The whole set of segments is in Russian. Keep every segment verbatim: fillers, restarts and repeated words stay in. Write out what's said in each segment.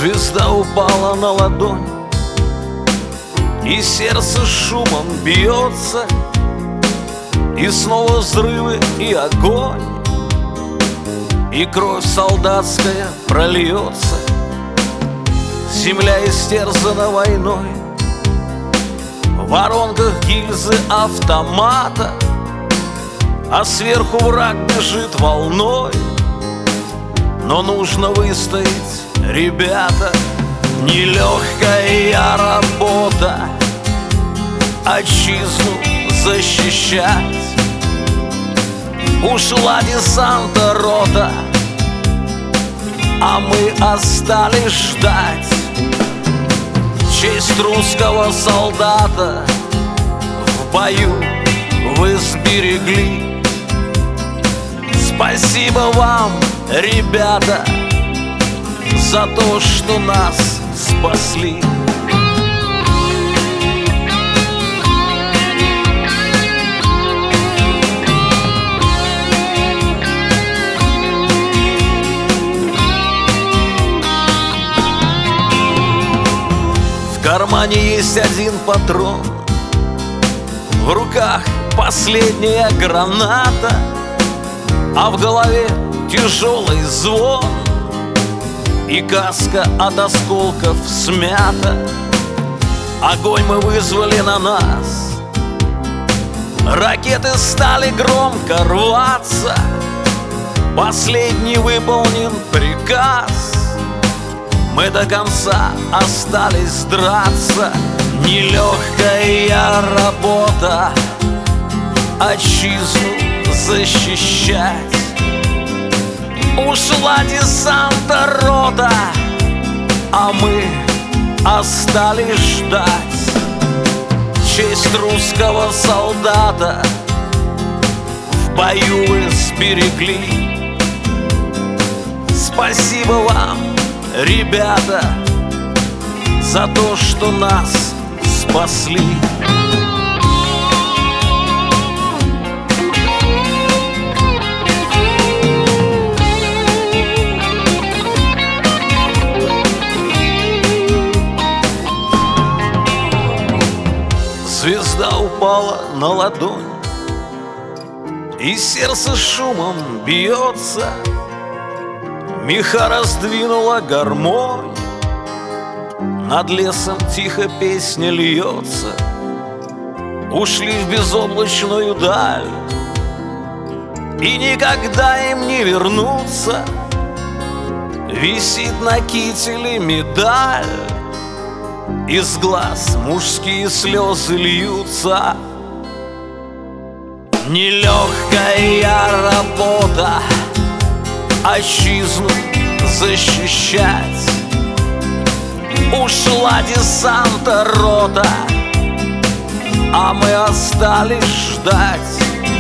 Звезда упала на ладонь, и сердце шумом бьется, и снова взрывы и огонь, и кровь солдатская прольется. Земля истерзана войной, в воронках гильзы автомата, а сверху враг бежит волной. Но нужно выстоять, ребята, нелегкая работа отчизну защищать. Ушла десанта рота, а мы остались ждать. Честь русского солдата в бою вы сберегли. Спасибо вам, ребята, за то, что нас спасли. В кармане есть один патрон, в руках последняя граната, а в голове тяжелый звон, и каска от осколков смята. Огонь мы вызвали на нас, ракеты стали громко рваться. Последний выполнен приказ, мы до конца остались драться. Нелегкая работа отчизну защищать. Ушла десанта рота, а мы остались ждать. Честь русского солдата в бою вы сберегли. Спасибо вам, ребята, за то, что нас спасли. Звезда упала на ладонь, и сердце шумом бьется. Меха раздвинула гармонь, над лесом тихо песня льется. Ушли в безоблачную даль, и никогда им не вернуться. Висит на кителе медаль, из глаз мужские слезы льются. Нелегкая работа отчизну защищать. Ушла десанта рота, а мы остались ждать.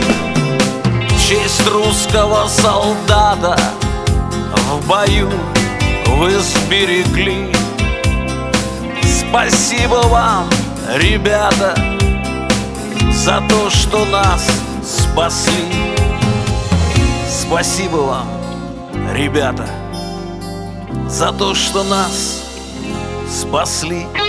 Честь русского солдата в бою вы сберегли. Спасибо вам, ребята, за то, что нас спасли. Спасибо вам, ребята, за то, что нас спасли.